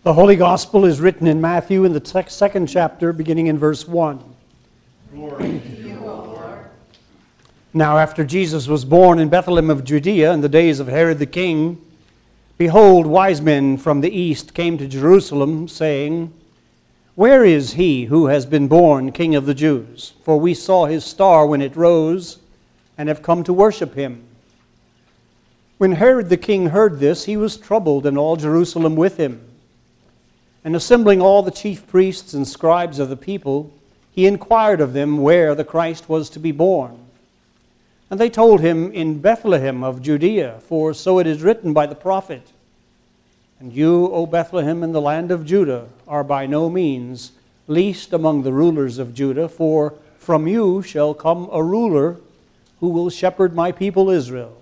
The Holy Gospel is written in Matthew in the second chapter, beginning in verse 1. Glory to you, O Lord. Now after Jesus was born in Bethlehem of Judea in the days of Herod the king, behold, wise men from the east came to Jerusalem, saying, Where is he who has been born King of the Jews? For we saw his star when it rose, and have come to worship him. When Herod the king heard this, he was troubled, and all Jerusalem with him. And assembling all the chief priests and scribes of the people, he inquired of them where the Christ was to be born. And they told him, In Bethlehem of Judea, for so it is written by the prophet, And you, O Bethlehem, in the land of Judah, are by no means least among the rulers of Judah, for from you shall come a ruler who will shepherd my people Israel.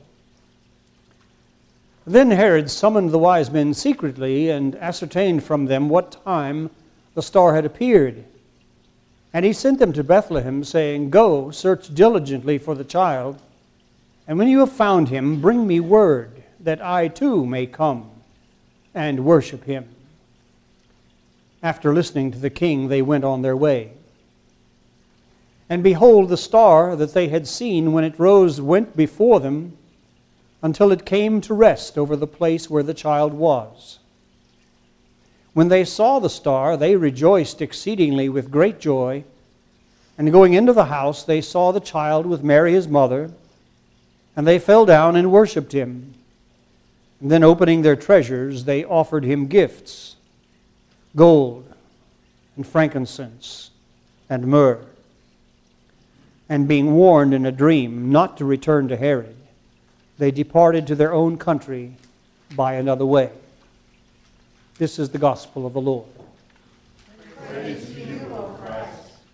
Then Herod summoned the wise men secretly and ascertained from them what time the star had appeared. And he sent them to Bethlehem, saying, Go, search diligently for the child, and when you have found him, bring me word, that I too may come and worship him. After listening to the king, they went on their way. And behold, the star that they had seen when it rose went before them, until it came to rest over the place where the child was. When they saw the star, they rejoiced exceedingly with great joy. And going into the house, they saw the child with Mary his mother, and they fell down and worshipped him. And then opening their treasures, they offered him gifts, gold and frankincense and myrrh. And being warned in a dream not to return to Herod, they departed to their own country by another way. This is the gospel of the Lord. Praise to you, O Christ.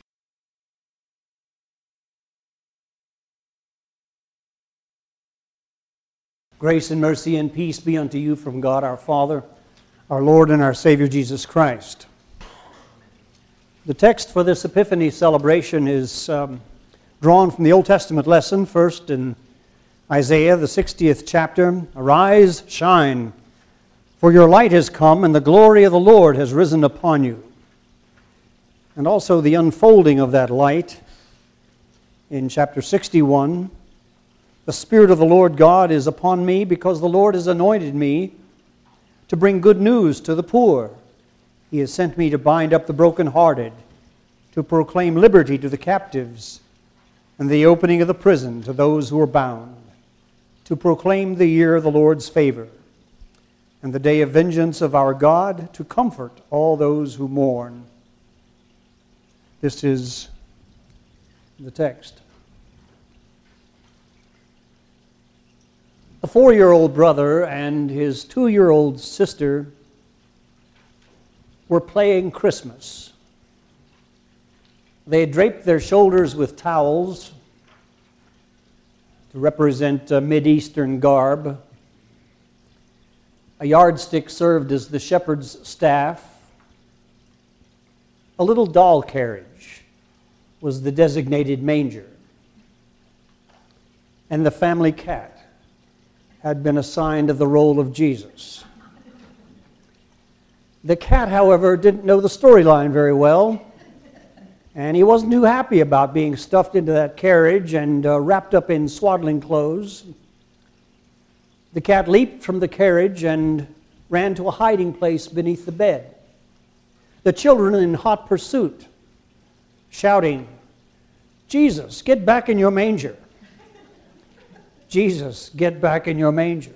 Grace and mercy and peace be unto you from God our Father, our Lord and our Savior Jesus Christ. The text for this Epiphany celebration is drawn from the Old Testament lesson, first in Isaiah, the 60th chapter. Arise, shine, for your light has come, and the glory of the Lord has risen upon you. And also the unfolding of that light in chapter 61. The Spirit of the Lord God is upon me, because the Lord has anointed me to bring good news to the poor. He has sent me to bind up the brokenhearted, to proclaim liberty to the captives, and the opening of the prison to those who are bound, to proclaim the year of the Lord's favor, and the day of vengeance of our God, to comfort all those who mourn. This is the text. A 4-year-old brother and his 2-year-old sister were playing Christmas. They had draped their shoulders with towels to represent Mideastern garb. A yardstick served as the shepherd's staff. A little doll carriage was the designated manger. And the family cat had been assigned the role of Jesus. The cat, however, didn't know the storyline very well, and he wasn't too happy about being stuffed into that carriage and wrapped up in swaddling clothes. The cat leaped from the carriage and ran to a hiding place beneath the bed. The children in hot pursuit, shouting, Jesus, get back in your manger. Jesus, get back in your manger.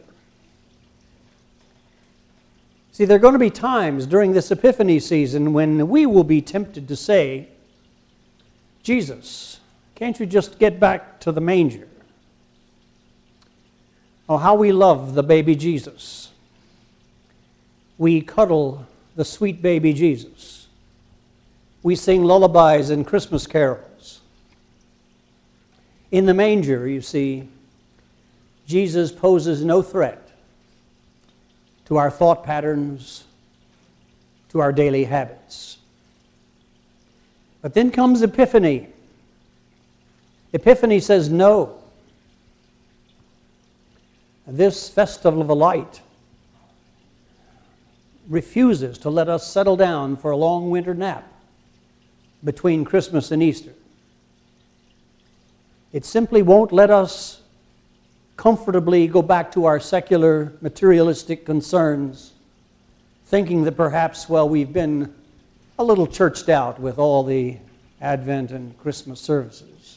See, there are going to be times during this Epiphany season when we will be tempted to say, Jesus, can't you just get back to the manger? Oh, how we love the baby Jesus. We cuddle the sweet baby Jesus. We sing lullabies and Christmas carols. In the manger, you see, Jesus poses no threat to our thought patterns, to our daily habits. But then comes Epiphany. Epiphany says no. This festival of the light refuses to let us settle down for a long winter nap between Christmas and Easter. It simply won't let us comfortably go back to our secular, materialistic concerns, thinking that perhaps, well, we've been a little churched out with all the Advent and Christmas services.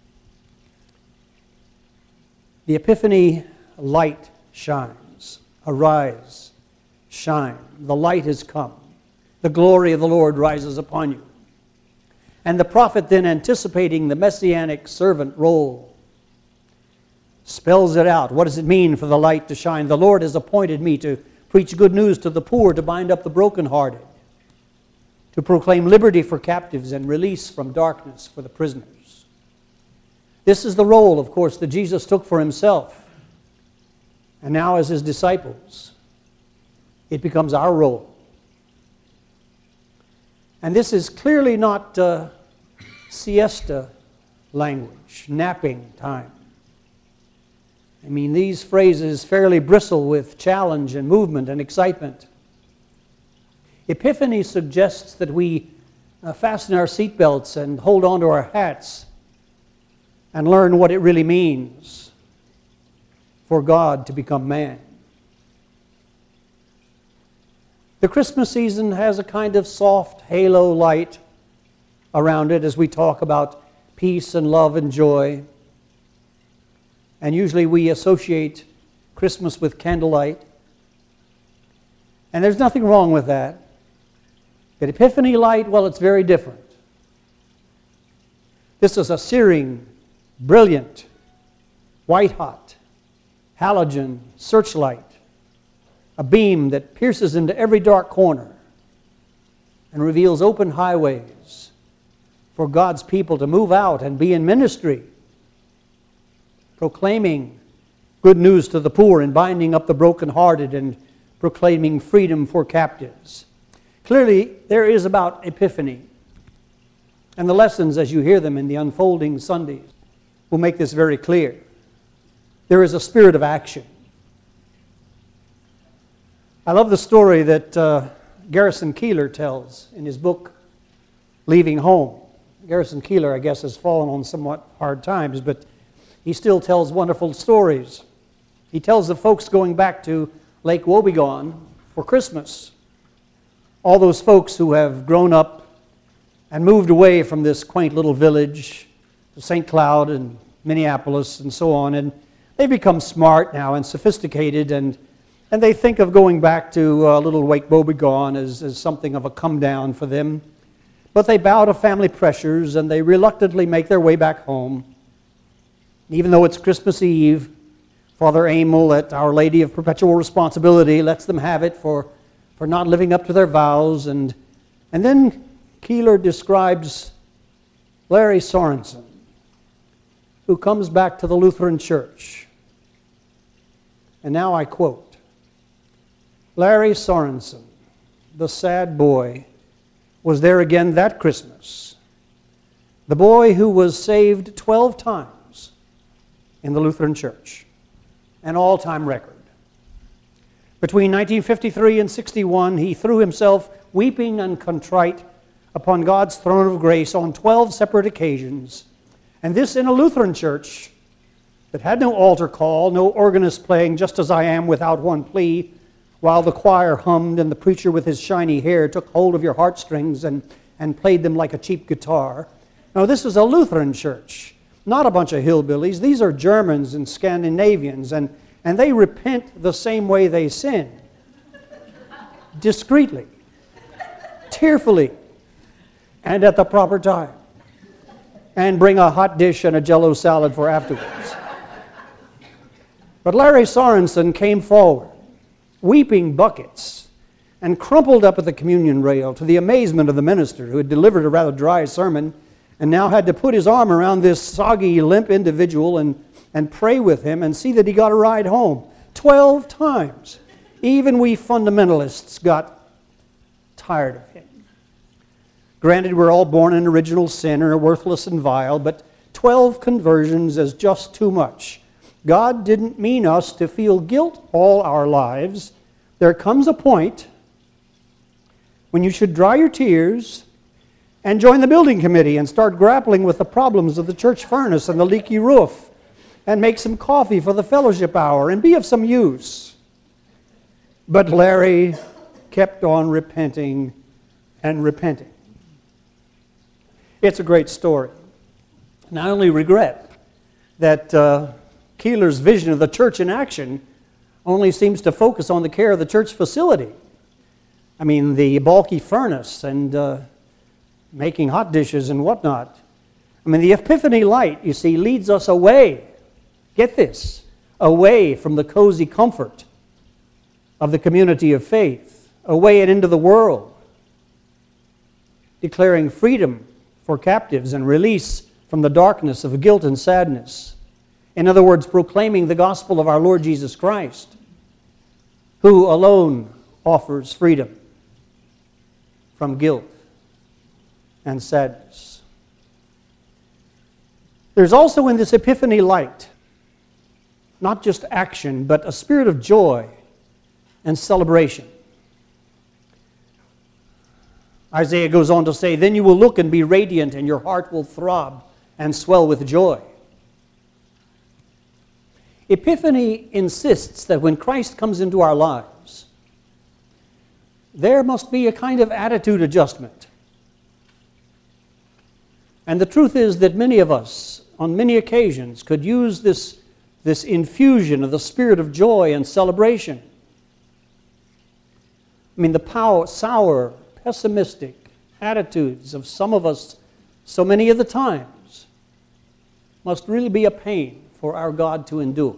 The Epiphany light shines. Arise, shine. The light has come. The glory of the Lord rises upon you. And the prophet, then anticipating the messianic servant role, spells it out. What does it mean for the light to shine? The Lord has appointed me to preach good news to the poor, to bind up the brokenhearted, to proclaim liberty for captives and release from darkness for the prisoners. This is the role, of course, that Jesus took for himself. And now as his disciples, it becomes our role. And this is clearly not siesta language, napping time. I mean, these phrases fairly bristle with challenge and movement and excitement. Epiphany suggests that we fasten our seatbelts and hold on to our hats and learn what it really means for God to become man. The Christmas season has a kind of soft halo light around it as we talk about peace and love and joy. And usually we associate Christmas with candlelight. And there's nothing wrong with that. But Epiphany light, well, it's very different. This is a searing, brilliant, white-hot, halogen searchlight. A beam that pierces into every dark corner and reveals open highways for God's people to move out and be in ministry, proclaiming good news to the poor and binding up the brokenhearted and proclaiming freedom for captives. Clearly, there is about Epiphany. And the lessons, as you hear them in the unfolding Sundays, will make this very clear. There is a spirit of action. I love the story that Garrison Keillor tells in his book, Leaving Home. Garrison Keillor, I guess, has fallen on somewhat hard times, but he still tells wonderful stories. He tells the folks going back to Lake Wobegon for Christmas. All those folks who have grown up and moved away from this quaint little village to St. Cloud and Minneapolis and so on, and they become smart now and sophisticated, and they think of going back to little Lake Wobegon as something of a come down for them. But they bow to family pressures and they reluctantly make their way back home. Even though it's Christmas Eve, Father Amel at Our Lady of Perpetual Responsibility lets them have it for not living up to their vows. And then Keillor describes Larry Sorensen, who comes back to the Lutheran Church. And now I quote, Larry Sorensen, the sad boy, was there again that Christmas. The boy who was saved 12 times in the Lutheran Church, an all-time record. Between 1953 and 61, he threw himself weeping and contrite upon God's throne of grace on 12 separate occasions, and this in a Lutheran church that had no altar call, no organist playing Just As I Am without one plea, while the choir hummed and the preacher with his shiny hair took hold of your heartstrings and played them like a cheap guitar. Now, this is a Lutheran church, not a bunch of hillbillies. These are Germans and Scandinavians, and they repent the same way they sin. Discreetly, tearfully, and at the proper time. And bring a hot dish and a Jell-O salad for afterwards. But Larry Sorensen came forward, weeping buckets, and crumpled up at the communion rail to the amazement of the minister, who had delivered a rather dry sermon and now had to put his arm around this soggy, limp individual and pray with him and see that he got a ride home. 12 times. Even we fundamentalists got tired of him. Granted, we're all born in original sin and are worthless and vile, but 12 conversions is just too much. God didn't mean us to feel guilt all our lives. There comes a point when you should dry your tears and join the building committee and start grappling with the problems of the church furnace and the leaky roof and make some coffee for the fellowship hour and be of some use. But Larry kept on repenting and repenting. It's a great story. And I only regret that Keeler's vision of the church in action only seems to focus on the care of the church facility. I mean, the bulky furnace and making hot dishes and whatnot. I mean, the Epiphany light, you see, leads us away, get this, away from the cozy comfort of the community of faith, away and into the world, declaring freedom for captives and release from the darkness of guilt and sadness. In other words, proclaiming the gospel of our Lord Jesus Christ, who alone offers freedom from guilt and sadness. There's also in this Epiphany light not just action, but a spirit of joy and celebration. Isaiah goes on to say, "Then you will look and be radiant, and your heart will throb and swell with joy." Epiphany insists that when Christ comes into our lives, there must be a kind of attitude adjustment. And the truth is that many of us, on many occasions, could use this infusion of the spirit of joy and celebration. I mean, the sour, pessimistic attitudes of some of us so many of the times must really be a pain for our God to endure.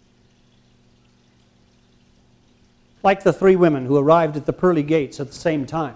Like the three women who arrived at the pearly gates at the same time.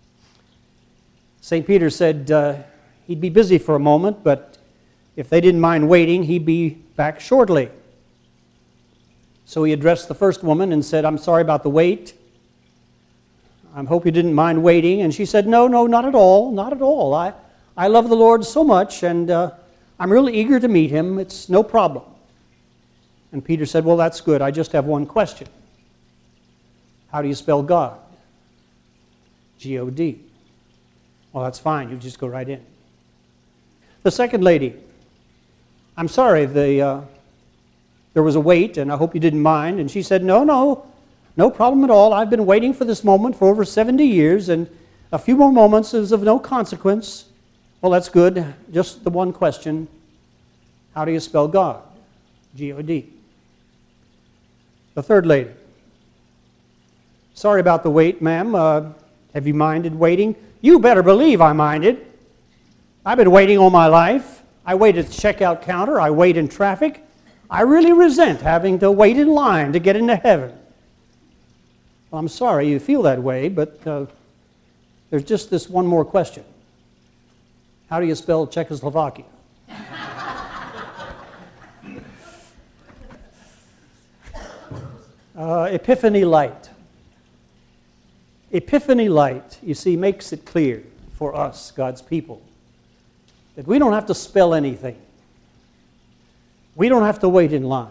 St. Peter said he'd be busy for a moment, but if they didn't mind waiting, he'd be back shortly. So he addressed the first woman and said, "I'm sorry about the wait. I hope you didn't mind waiting." And she said, No, not at all, not at all. I love the Lord so much, and I'm really eager to meet Him. It's no problem. And Peter said, "Well, that's good. I just have one question. How do you spell God?" G-O-D. "Well, that's fine. You just go right in." The second lady, "I'm sorry, there was a wait, and I hope you didn't mind." And she said, No problem at all. I've been waiting for this moment for over 70 years, and a few more moments is of no consequence. "Well, that's good. Just the one question. How do you spell God?" G-O-D. The third lady, "Sorry about the wait, ma'am. Have you minded waiting?" "You better believe I minded. I've been waiting all my life. I wait at the checkout counter. I wait in traffic. I really resent having to wait in line to get into heaven." "Well, I'm sorry you feel that way, but there's just this one more question. How do you spell Czechoslovakia?" Epiphany light. Epiphany light, you see, makes it clear for us, God's people, that we don't have to spell anything. We don't have to wait in line.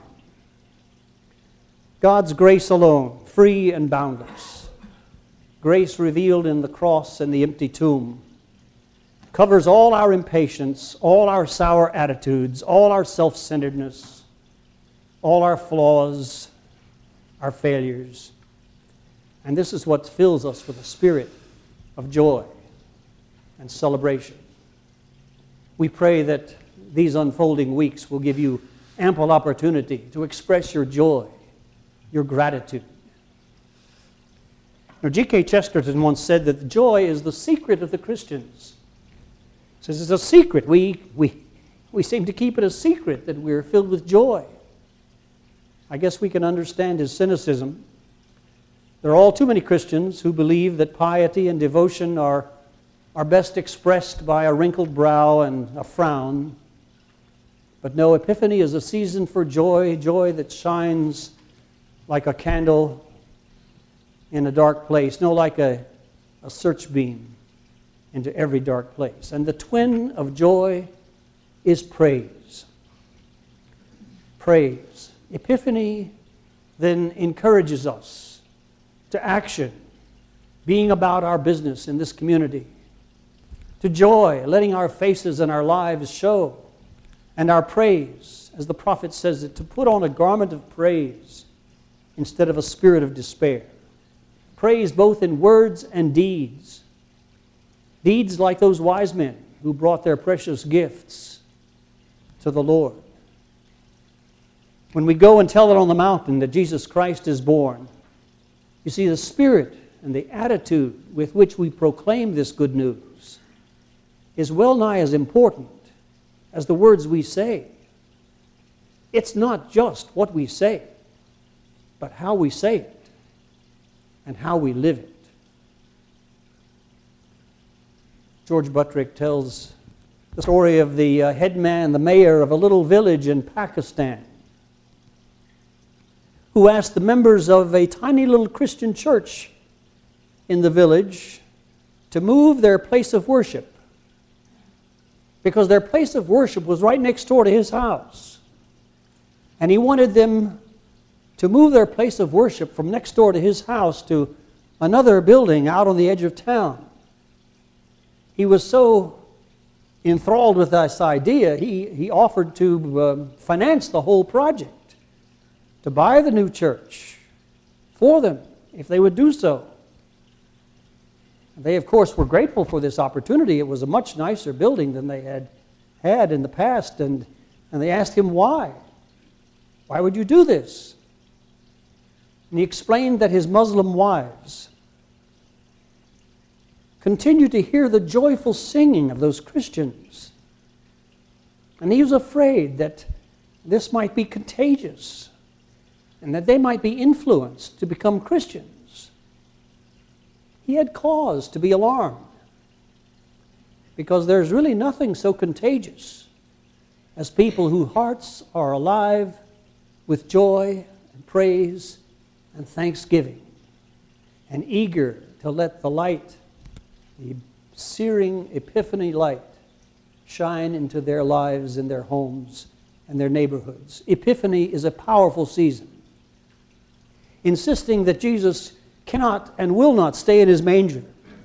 God's grace alone, free and boundless, grace revealed in the cross and the empty tomb, covers all our impatience, all our sour attitudes, all our self-centeredness, all our flaws, our failures. And this is what fills us with a spirit of joy and celebration. We pray that these unfolding weeks will give you ample opportunity to express your joy, your gratitude. Now, G.K. Chesterton once said that joy is the secret of the Christians. He says it's a secret. We seem to keep it a secret that we're filled with joy. I guess we can understand his cynicism. There are all too many Christians who believe that piety and devotion are best expressed by a wrinkled brow and a frown. But no, Epiphany is a season for joy, joy that shines like a candle in a dark place, no, like a search beam into every dark place. And the twin of joy is praise. Praise. Epiphany then encourages us to action being about our business in this community, to joy, letting our faces and our lives show, and our praise, as the prophet says it, to put on a garment of praise instead of a spirit of despair. Praise both in words and deeds. Deeds like those wise men who brought their precious gifts to the Lord. When we go and tell it on the mountain that Jesus Christ is born, you see, the spirit and the attitude with which we proclaim this good news is well nigh as important as the words we say. It's not just what we say, but how we say it and how we live it. George Buttrick tells the story of the headman, the mayor of a little village in Pakistan, who asked the members of a tiny little Christian church in the village to move their place of worship, because their place of worship was right next door to his house. And he wanted them to move their place of worship from next door to his house to another building out on the edge of town. He was so enthralled with this idea, he offered to finance the whole project, to buy the new church for them if they would do so. They, of course, were grateful for this opportunity. It was a much nicer building than they had had in the past, and they asked him why. Why would you do this? And he explained that his Muslim wives continued to hear the joyful singing of those Christians. And he was afraid that this might be contagious and that they might be influenced to become Christians. He had cause to be alarmed, because there's really nothing so contagious as people whose hearts are alive with joy and praise and thanksgiving, and eager to let the light, the searing epiphany light, shine into their lives and their homes and their neighborhoods. Epiphany is a powerful season, insisting that Jesus cannot and will not stay in his manger.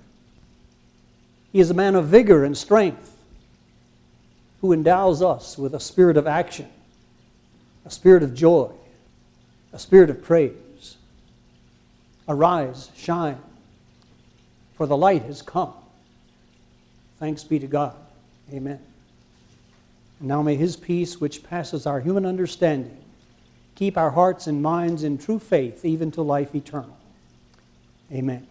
He is a man of vigor and strength who endows us with a spirit of action, a spirit of joy, a spirit of praise. Arise, shine, for the light has come. Thanks be to God. Amen. And now may his peace, which passes our human understanding, keep our hearts and minds in true faith, even to life eternal. Amen.